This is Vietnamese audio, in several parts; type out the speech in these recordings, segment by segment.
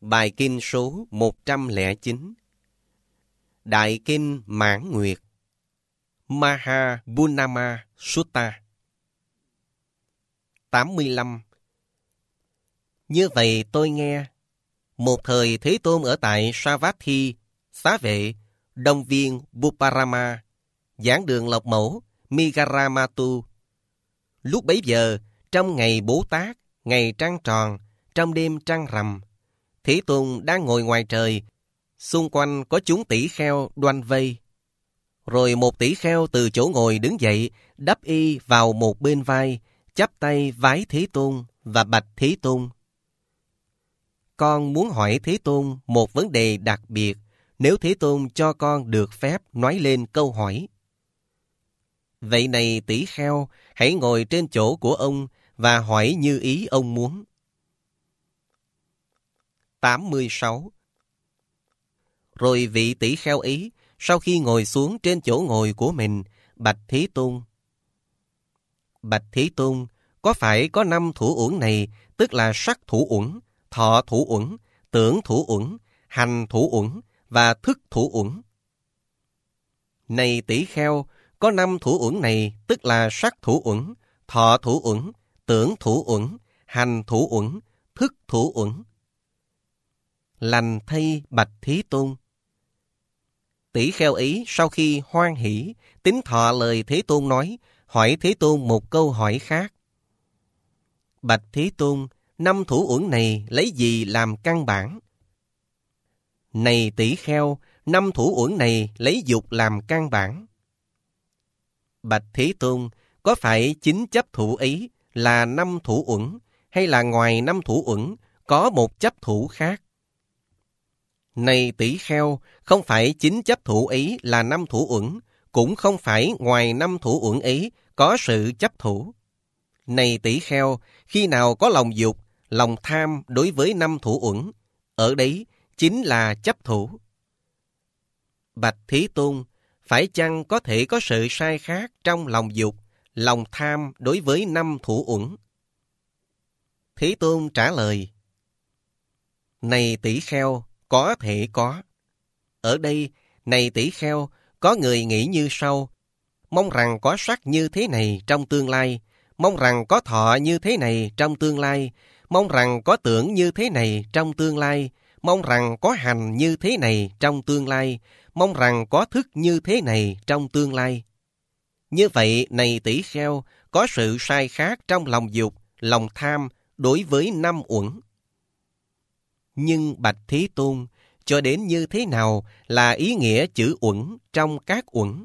Bài kinh số 109. Đại kinh Mãn Nguyệt, Mahabunama Sutta. 85. Như vậy tôi nghe, một thời Thế Tôn ở tại Savatthi, Xá Vệ, Đông Viên Buparama, giảng đường Lộc Mẫu, Migaramatu. Lúc bấy giờ, trong ngày Bố Tát, ngày trăng tròn, trong đêm trăng rằm, Thế Tôn đang ngồi ngoài trời, xung quanh có chúng tỷ kheo đoanh vây. Rồi một tỷ kheo từ chỗ ngồi đứng dậy, đắp y vào một bên vai, chắp tay vái Thế Tôn và bạch Thế Tôn: Con muốn hỏi Thế Tôn một vấn đề đặc biệt, nếu Thế Tôn cho con được phép nói lên câu hỏi. Vậy này tỷ kheo, hãy ngồi trên chỗ của ông và hỏi như ý ông muốn. 86. Rồi vị tỷ kheo ấy, sau khi ngồi xuống trên chỗ ngồi của mình, bạch Thế Tôn: Bạch Thế Tôn, có phải có 5 thủ uẩn này, tức là sắc thủ uẩn, thọ thủ uẩn, tưởng thủ uẩn, hành thủ uẩn và thức thủ uẩn? Này tỷ kheo, có 5 thủ uẩn này, tức là sắc thủ uẩn, thọ thủ uẩn, tưởng thủ uẩn, hành thủ uẩn, thức thủ uẩn. Lành thay bạch Thế Tôn. Tỷ kheo ấy sau khi hoan hỷ, tín thọ lời Thế Tôn nói, hỏi Thế Tôn một câu hỏi khác: Bạch Thế Tôn, 5 thủ uẩn này lấy gì làm căn bản? Này tỷ kheo, 5 thủ uẩn này lấy dục làm căn bản. Bạch Thế Tôn, có phải chính chấp thủ ấy là 5 thủ uẩn, hay là ngoài 5 thủ uẩn có một chấp thủ khác? Này tỷ kheo, không phải chính chấp thủ ấy là 5 thủ uẩn, cũng không phải ngoài 5 thủ uẩn ấy có sự chấp thủ. Này tỷ kheo, khi nào có lòng dục, lòng tham đối với 5 thủ uẩn, ở đấy chính là chấp thủ. Bạch Thế Tôn, phải chăng có thể có sự sai khác trong lòng dục, lòng tham đối với 5 thủ uẩn? Thế Tôn trả lời: Này tỷ kheo, có thể có. Ở đây, này tỷ kheo, có người nghĩ như sau: mong rằng có sắc như thế này trong tương lai, mong rằng có thọ như thế này trong tương lai, mong rằng có tưởng như thế này trong tương lai, mong rằng có hành như thế này trong tương lai, mong rằng có thức như thế này trong tương lai. Như vậy, này tỷ kheo, có sự sai khác trong lòng dục, lòng tham đối với 5 uẩn. Nhưng bạch Thế Tôn, cho đến như thế nào là ý nghĩa chữ uẩn trong các uẩn?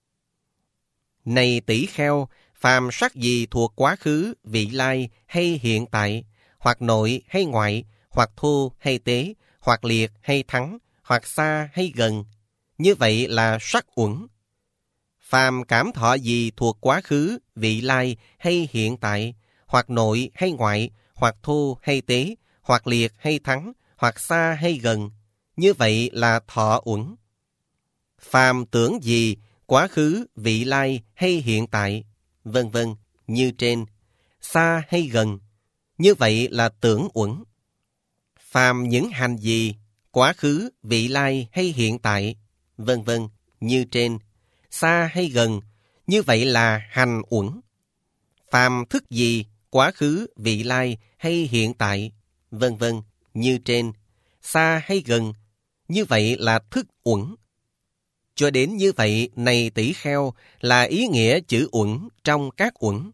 Này tỷ kheo, phàm sắc gì thuộc quá khứ, vị lai hay hiện tại, hoặc nội hay ngoại, hoặc thô hay tế, hoặc liệt hay thắng, hoặc xa hay gần, như vậy là sắc uẩn. Phàm cảm thọ gì thuộc quá khứ, vị lai hay hiện tại, hoặc nội hay ngoại, hoặc thô hay tế, hoặc liệt hay thắng, hoặc xa hay gần, như vậy là thọ uẩn. Phàm tưởng gì, quá khứ, vị lai hay hiện tại, vân vân, như trên, xa hay gần, như vậy là tưởng uẩn. Phàm những hành gì, quá khứ, vị lai hay hiện tại, vân vân, như trên, xa hay gần, như vậy là hành uẩn. Phàm thức gì, quá khứ, vị lai hay hiện tại, vân vân, như trên, xa hay gần, như vậy là thức uẩn. Cho đến như vậy, này tỷ kheo, là ý nghĩa chữ uẩn trong các uẩn.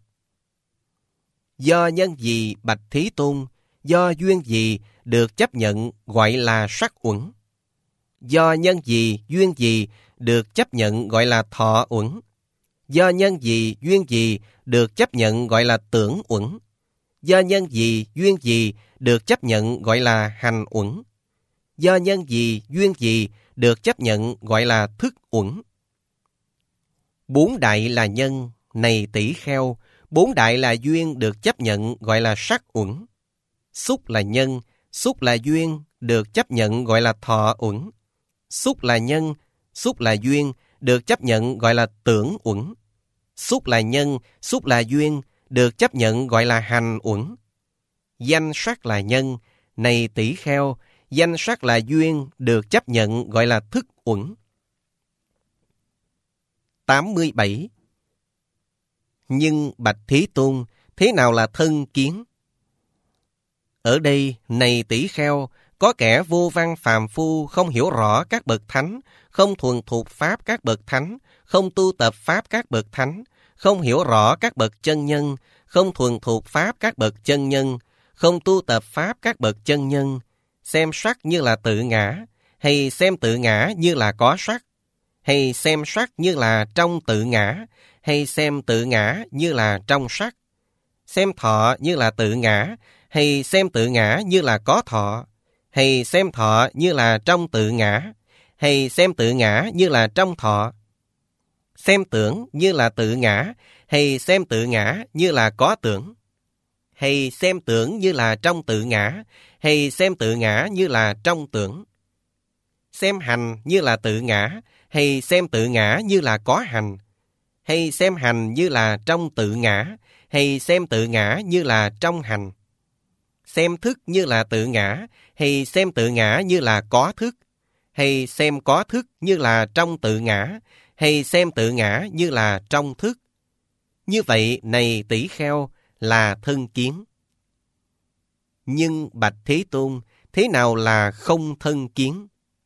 Do nhân gì bạch Thế Tôn, do duyên gì được chấp nhận gọi là sắc uẩn? Do nhân gì duyên gì được chấp nhận gọi là thọ uẩn? Do nhân gì duyên gì được chấp nhận gọi là tưởng uẩn? Do nhân gì duyên gì được chấp nhận gọi là hành uẩn? Do nhân gì duyên gì được chấp nhận gọi là thức uẩn? 4 đại là nhân, này tỷ kheo, 4 đại là duyên được chấp nhận gọi là sắc uẩn. Xúc là nhân, xúc là duyên được chấp nhận gọi là thọ uẩn. Xúc là nhân, xúc là duyên được chấp nhận gọi là tưởng uẩn. Xúc là nhân, xúc là duyên được chấp nhận gọi là hành uẩn. Danh sắc là nhân, này tỷ kheo, Danh sắc là duyên được chấp nhận gọi là thức uẩn. 87. Nhưng bạch Thế Tôn, thế nào là thân kiến? Ở đây, này tỷ kheo, có kẻ vô văn phàm phu không hiểu rõ các bậc thánh, không thuần thục pháp các bậc thánh, không tu tập pháp các bậc thánh, không hiểu rõ các bậc chân nhân, không thuần thục pháp các bậc chân nhân, không tu tập pháp các bậc chân nhân, xem sắc như là tự ngã, hay xem tự ngã như là có sắc, hay xem sắc như là trong tự ngã, hay xem tự ngã như là trong sắc, xem thọ như là tự ngã, hay xem tự ngã như là có thọ, hay xem thọ như là trong tự ngã, hay xem tự ngã như là trong thọ, xem tưởng như là tự ngã, hay xem tự ngã như là có tưởng, hay xem tưởng như là trong tự ngã, hay xem tự ngã như là trong tưởng, xem hành như là tự ngã, hay xem tự ngã như là có hành, hay xem hành như là trong tự ngã, hay xem tự ngã như là trong hành, xem thức như là tự ngã, hay xem tự ngã như là có thức, hay xem có thức như là trong tự ngã, hay xem tự ngã như là trong thức. Như vậy, này tỷ kheo, là thân kiến. Nhưng bạch Thế Tôn, thế nào là không thân kiến?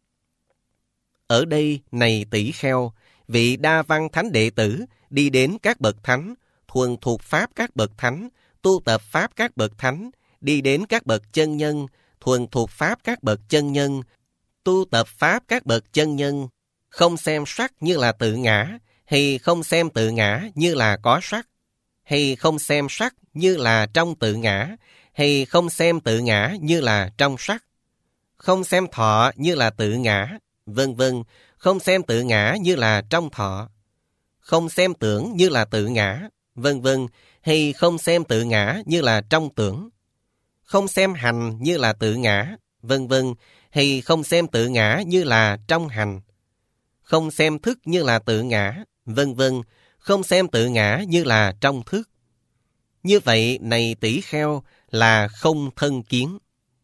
Ở đây, này tỷ kheo, vị đa văn thánh đệ tử đi đến các bậc thánh, thuần thuộc pháp các bậc thánh, tu tập pháp các bậc thánh, đi đến các bậc chân nhân, thuần thuộc pháp các bậc chân nhân, tu tập pháp các bậc chân nhân, không xem sắc như là tự ngã, hay không xem tự ngã như là có sắc, hay không xem sắc như là trong tự ngã, hay không xem tự ngã như là trong sắc, không xem thọ như là tự ngã, vân vân, không xem tự ngã như là trong thọ, không xem tưởng như là tự ngã, vân vân, hay không xem tự ngã như là trong tưởng, không xem hành như là tự ngã, vân vân, hay không xem tự ngã như là trong hành, không xem thức như là tự ngã, vân vân, không xem tự ngã như là trong thức. Như vậy, này tỷ kheo, là không thân kiến.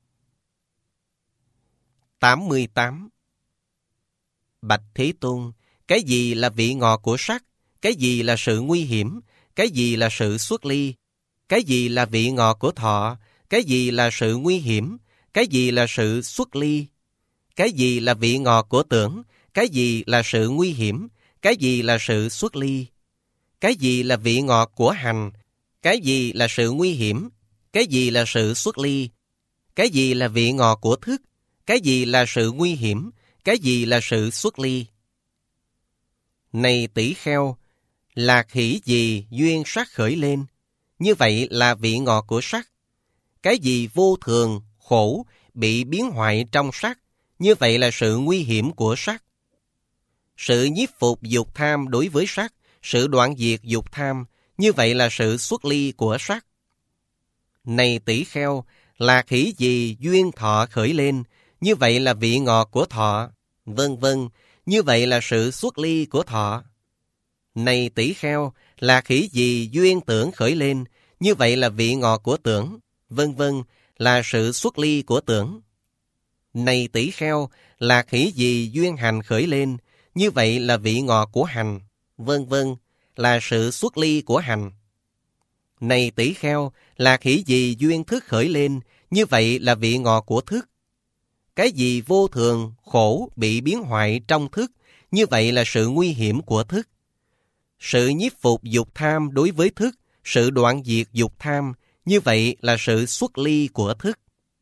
88. Bạch Thế Tôn, cái gì là vị ngọt của sắc? Cái gì là sự nguy hiểm? Cái gì là sự xuất ly? Cái gì là vị ngọt của thọ? Cái gì là sự nguy hiểm? Cái gì là sự xuất ly? Cái gì là vị ngọt của tưởng? Cái gì là sự nguy hiểm? Cái gì là sự xuất ly? Cái gì là vị ngọt của hành? Cái gì là sự nguy hiểm? Cái gì là sự xuất ly? Cái gì là vị ngọt của thức? Cái gì là sự nguy hiểm? Cái gì là sự xuất ly? Này tỷ kheo, lạc hỷ gì duyên sắc khởi lên? Như vậy là vị ngọt của sắc. Cái gì vô thường, khổ, bị biến hoại trong sắc? Như vậy là sự nguy hiểm của sắc. Sự nhiếp phục dục tham đối với sắc, sự đoạn diệt dục tham, như vậy là sự xuất ly của sắc. Này tỷ kheo, lạc hỷ gì duyên thọ khởi lên? Như vậy là vị ngọt của thọ, vân vân, như vậy là sự xuất ly của thọ. Này tỷ kheo, lạc hỷ gì duyên tưởng khởi lên? Như vậy là vị ngọt của tưởng, vân vân, là sự xuất ly của tưởng. Này tỷ kheo, lạc hỷ gì duyên hành khởi lên? Như vậy là vị ngọt của hành, vân vân, là sự xuất ly của hành. Này tỷ kheo, lạc hỷ gì duyên thức khởi lên? Như vậy là vị ngọt của thức. Cái gì vô thường, khổ, bị biến hoại trong thức? Như vậy là sự nguy hiểm của thức. Sự nhiếp phục dục tham đối với thức, sự đoạn diệt dục tham, như vậy là sự xuất ly của thức.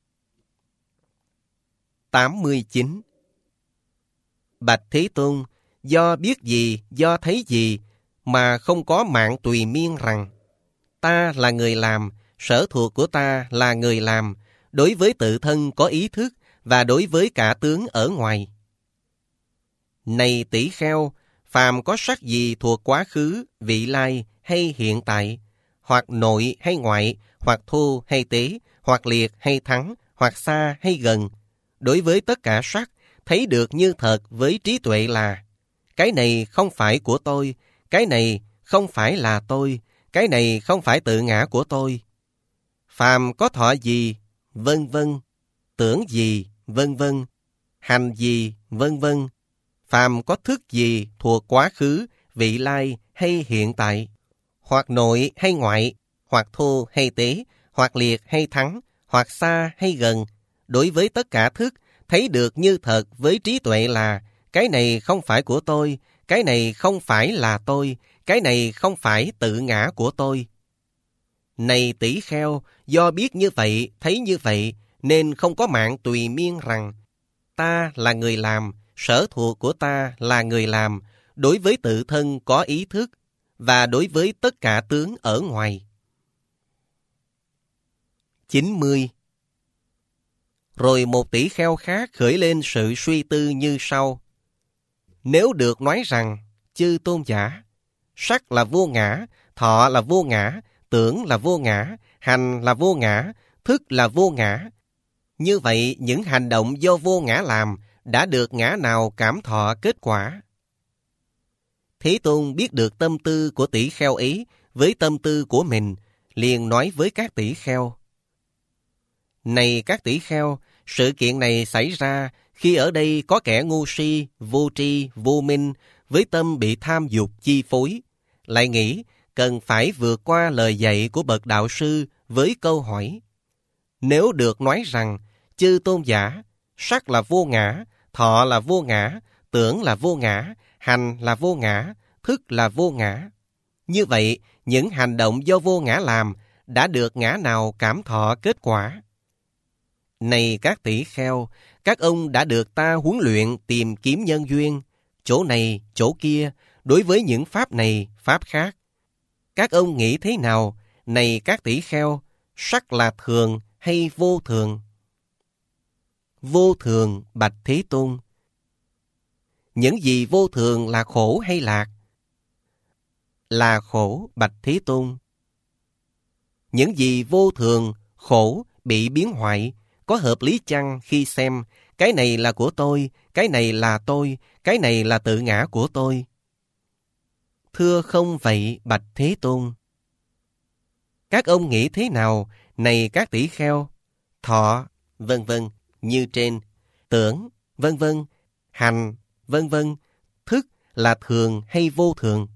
89. Bạch Thế Tôn, do biết gì, do thấy gì, mà không có mạng tùy miên rằng, ta là người làm, sở thuộc của ta là người làm, đối với tự thân có ý thức, và đối với cả tướng ở ngoài. Này tỷ kheo, phàm có sắc gì thuộc quá khứ, vị lai hay hiện tại, hoặc nội hay ngoại, hoặc thô hay tế, hoặc liệt hay thắng, hoặc xa hay gần, đối với tất cả sắc, thấy được như thật với trí tuệ là, cái này không phải của tôi, cái này không phải là tôi, cái này không phải tự ngã của tôi. Phàm có thọ gì, vân vân, tưởng gì, vân vân, hành gì, vân vân, phàm có thức gì thuộc quá khứ, vị lai hay hiện tại, hoặc nội hay ngoại, hoặc thô hay tế, hoặc liệt hay thắng, hoặc xa hay gần, đối với tất cả thức, thấy được như thật với trí tuệ là cái này không phải của tôi, cái này không phải là tôi, cái này không phải tự ngã của tôi. Này tỷ kheo, do biết như vậy, thấy như vậy, nên không có mạng tùy miên rằng ta là người làm, sở thuộc của ta là người làm, đối với tự thân có ý thức, và đối với tất cả tướng ở ngoài. 90. Rồi một tỷ kheo khác khởi lên sự suy tư như sau. Nếu được nói rằng, chư tôn giả, sắc là vô ngã, thọ là vô ngã, tưởng là vô ngã, hành là vô ngã, thức là vô ngã. Như vậy, những hành động do vô ngã làm đã được ngã nào cảm thọ kết quả? Thế Tôn biết được tâm tư của tỷ kheo ấy với tâm tư của mình, liền nói với các tỷ kheo. Này các tỷ kheo, sự kiện này xảy ra khi ở đây có kẻ ngu si, vô tri, vô minh, với tâm bị tham dục chi phối, lại nghĩ cần phải vượt qua lời dạy của bậc đạo sư với câu hỏi. Nếu được nói rằng, chư tôn giả, sắc là vô ngã, thọ là vô ngã, tưởng là vô ngã, hành là vô ngã, thức là vô ngã. Như vậy, những hành động do vô ngã làm đã được ngã nào cảm thọ kết quả? Này các tỷ kheo, các ông đã được ta huấn luyện tìm kiếm nhân duyên, chỗ này, chỗ kia, đối với những pháp này, pháp khác. Các ông nghĩ thế nào, này các tỷ kheo, sắc là thường hay vô thường? Vô thường, bạch Thế Tôn. Những gì vô thường là khổ hay lạc? Là khổ, bạch Thế Tôn. Những gì vô thường, khổ, bị biến hoại, có hợp lý chăng khi xem cái này là của tôi, cái này là tôi, cái này là tự ngã của tôi? Thưa không vậy, bạch Thế Tôn. Các ông nghĩ thế nào, này các tỷ kheo? Thọ, vân vân, như trên, tưởng, vân vân, hành, vân vân, thức là thường hay vô thường?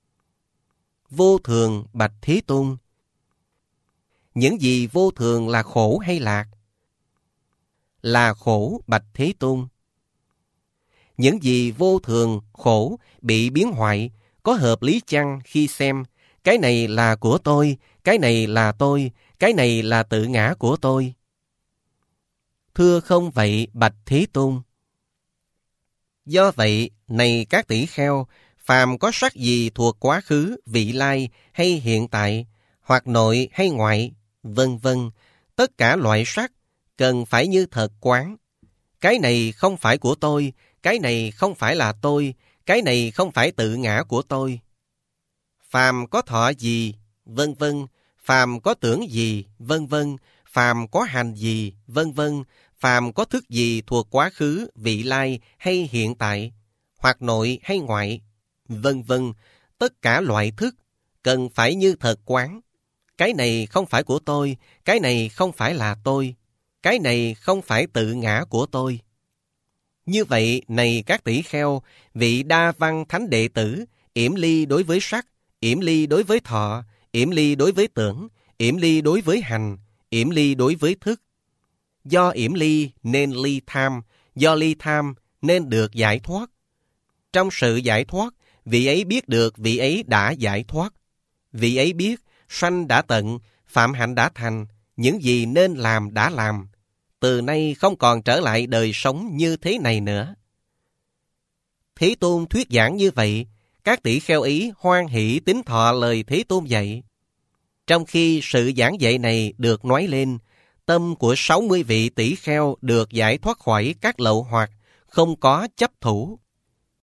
Vô thường, bạch Thế Tôn. Những gì vô thường là khổ hay lạc? Là khổ, bạch Thế Tôn. Những gì vô thường, khổ, bị biến hoại, có hợp lý chăng khi xem cái này là của tôi, cái này là tôi, cái này là tự ngã của tôi? Thưa không vậy, bạch Thế Tôn. Do vậy, này các tỷ kheo, phàm có sắc gì thuộc quá khứ, vị lai hay hiện tại, hoặc nội hay ngoại, vân vân, tất cả loại sắc cần phải như thật quán. Cái này không phải của tôi, cái này không phải là tôi, cái này không phải tự ngã của tôi. Phàm có thọ gì, vân vân, phàm có tưởng gì, vân vân, phàm có hành gì, vân vân, phàm có thức gì thuộc quá khứ, vị lai hay hiện tại, hoặc nội hay ngoại, vân vân, tất cả loại thức cần phải như thật quán. Cái này không phải của tôi, cái này không phải là tôi, cái này không phải tự ngã của tôi. Như vậy, này các tỷ kheo, vị đa văn thánh đệ tử, yểm ly đối với sắc, yểm ly đối với thọ, yểm ly đối với tưởng, yểm ly đối với hành, yểm ly đối với thức. Do yểm ly nên ly tham, do ly tham nên được giải thoát. Trong sự giải thoát, vị ấy biết được vị ấy đã giải thoát. Vị ấy biết sanh đã tận, phạm hạnh đã thành, những gì nên làm đã làm. Từ nay không còn trở lại đời sống như thế này nữa. Thế Tôn thuyết giảng như vậy, các tỷ kheo ý hoan hỷ tín thọ lời Thế Tôn dạy. Trong khi sự giảng dạy này được nói lên, tâm của 60 vị tỷ kheo được giải thoát khỏi các lậu hoặc, không có chấp thủ.